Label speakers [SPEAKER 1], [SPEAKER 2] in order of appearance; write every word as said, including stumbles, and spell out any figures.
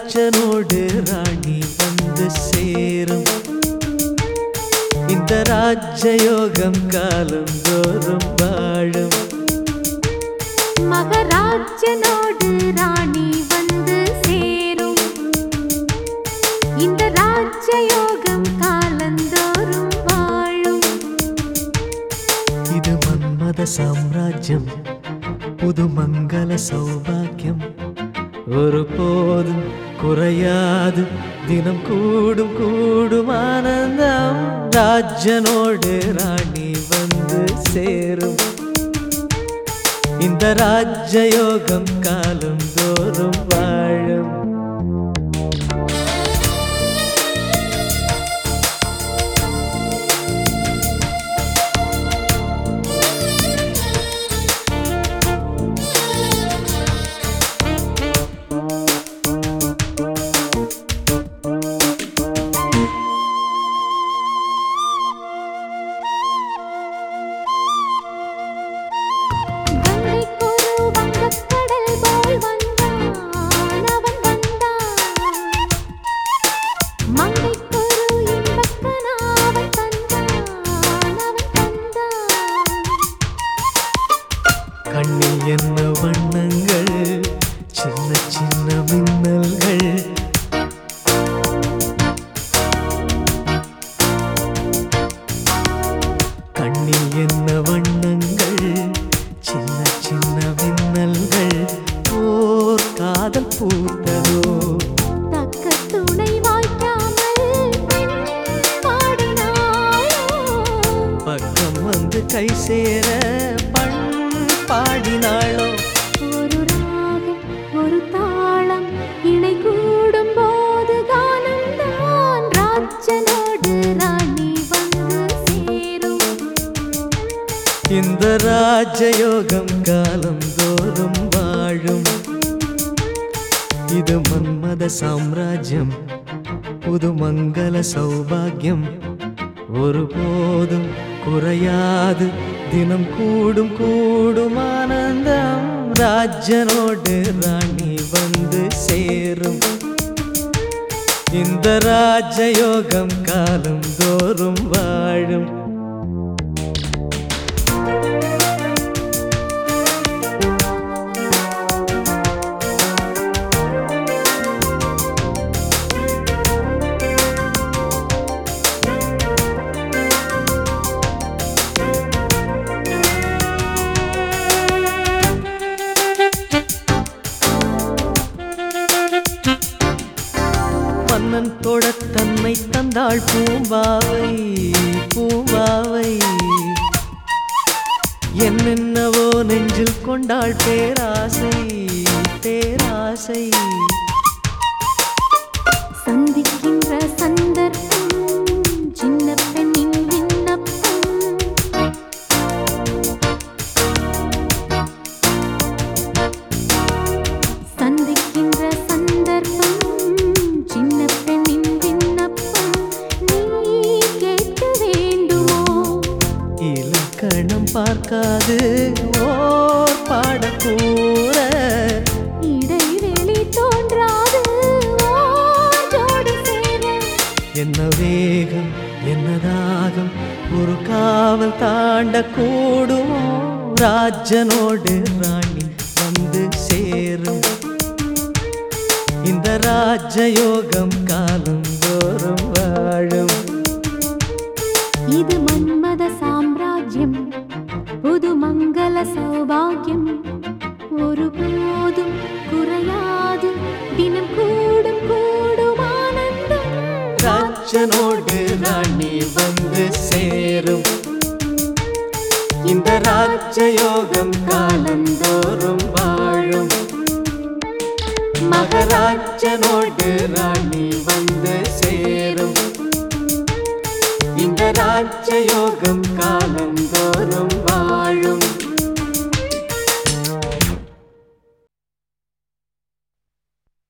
[SPEAKER 1] ராஜனோடு ராணி வந்து சேரும். இந்த ராஜயோகம் காலந்தோறும் வாழும்.
[SPEAKER 2] மகராஜனோடு ராணி வந்து சேரும். இந்த ராஜயோகம் காலந்தோறும் வாழும்.
[SPEAKER 1] இது மன்மத சாம்ராஜ்யம், புது மங்கள சௌபாக்கியம். ஒரு போதும் குறையாது, தினம் கூடும் கூடும் ஆனந்தம். ராஜனோடு ராணி வந்து சேரும். இந்த ராஜயோகம் காலம் தோறும் வாழும். கண்ணில் என்ன வண்ணங்கள், சின்ன சின்ன மின்னல்கள். கண்ணில் என்ன வண்ணங்கள், சின்ன சின்ன மின்னல்கள். ஓர் காதல் பூத்ததோ,
[SPEAKER 2] தக்க துணை வாய்க்காமல் பாடினாயோ.
[SPEAKER 1] பக்கம் வந்து கை சேர பண் பாடினாளோ.
[SPEAKER 2] ஒரு ராகம் ஒரு தாளம் இணை கூடும் போது கானம் தான். ராஜனோடு ராணி வந்து சேரும்.
[SPEAKER 1] இந்த ராஜயோகம் காலம் தோறும் வாழும். இது மன்மத சாம்ராஜ்யம், புது மங்கள சௌபாகியம். ஒருபோதும் குறையாது, தினம் கூடும் கூடும் ஆனந்தம். ராஜனோடு ராணி வந்து சேரும். இந்த ராஜயோகம் காலம் தோறும் வாழும். மன்னன் தொட தன்னை தந்தாள் பூம்பாவை பூம்பாவை. என்னென்னவோ நெஞ்சில் கொண்டாள் பேராசை பேராசை.
[SPEAKER 2] சந்திக்கின்ற சந்தர்ப்பம் சின்ன பெண்ணின் விண்ணப்பம். சந்திக்கின்ற சந்தர்ப்பம் சின்ன பெண்ணின் விண்ணப்பம். நீ கேட்க வேண்டுமோ?
[SPEAKER 1] இலக்கணம் பார்க்காது ஓர் பாடக்கூற.
[SPEAKER 2] இடைவெளி தோன்றாது ஓர் ஜோடி சேர.
[SPEAKER 1] என்ன வேகம் என்ன தாகம், ஒரு காவல் தாண்ட கூடுமோ. ராஜனோடு ராணி வந்து சேரும். இந்த ராஜயோகம் காலம் தோறும் வாழும்.
[SPEAKER 2] இது மன்மத சாம்ராஜ்யம், புது மங்கள சௌபாகியம். ஒருபோதும் குறையாது, தினம் கூடும் கூடும் ஆனந்தம்.
[SPEAKER 1] ராஜனோடு ராணி வந்து சேரும். இந்த ராஜயோகம் காலந்தோறும் வாழும். மகராஜனோடு ராணி வந்து சேரும். இந்த ராஜயோகம் காலந்தோறும் வாழும்.